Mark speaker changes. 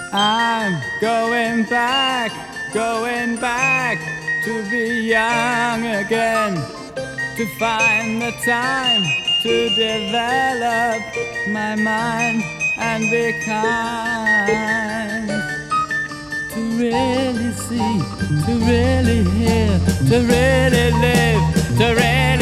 Speaker 1: I'm going back to be young again, to find the time to develop my mind and be kind, to really see, to really hear, to really live, to really